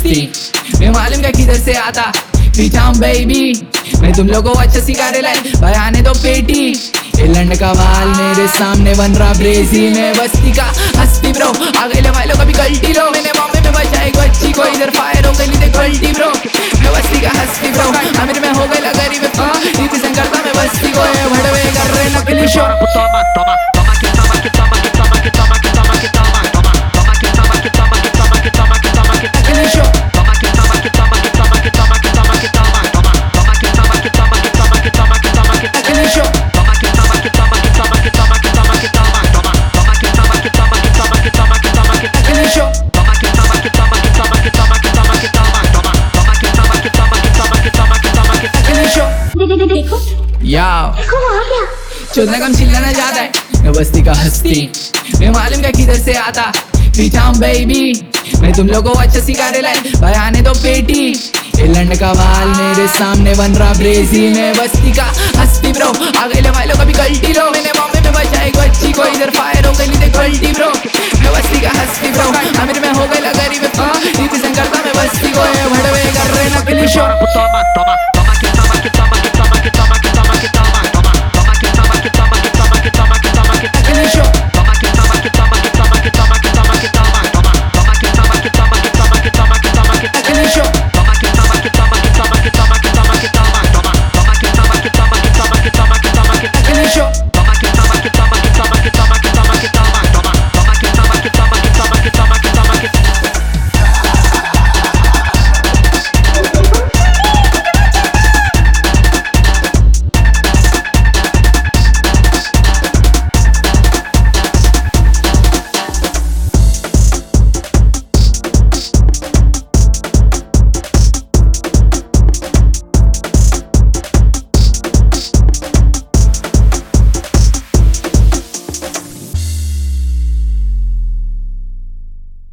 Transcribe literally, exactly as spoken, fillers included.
हस्ती, मैं मालूम क्या किधर से आता पीछा बेबी, मैं तुम लोगों को अच्छा सिखा दे लाई भाई आने दो पेटी। ये लंड का वाल मेरे सामने बन रहा ब्रेजी, मैं बस्ती का हस्ती ब्रो, आ गए भाई लोग अभी गलती लो, मैंने बॉम्बे में बचा एक बच्ची को, इधर फायर हो गई थी गलती ब्रो, मैं बस्ती का हस्ती ब्रो, अमीर में हो गई गरीब रिप्रेजेंट करता मैं बस्ती को, ये भड़वे कर रहे नकली शो। चोदना कम चिल्लाना ज्यादा है, मैं बस्ती का हस्ती, मैं मालूम क्या किधर से आता पीछा बेबी, मैं तुम लोगों को अच्छा सिखा दे लाई भाई आने दो पेटी। ये लंड का वाल मेरे सामने बन रहा ब्रेजी, मैं बस्ती का हस्ती ब्रो, आ गए भाई लोग अभी गलती लो, मैंने बॉम्बे में बचा एक बच्ची को, इधर फायर हो गई थी गलती ब्रो, मैं बस्ती का हस्ती ब्रो, अमीर में हो गई गरीब रिप्रेजेंट करता मैं बस्ती को, ये भड़वे कर रहे नकली शो।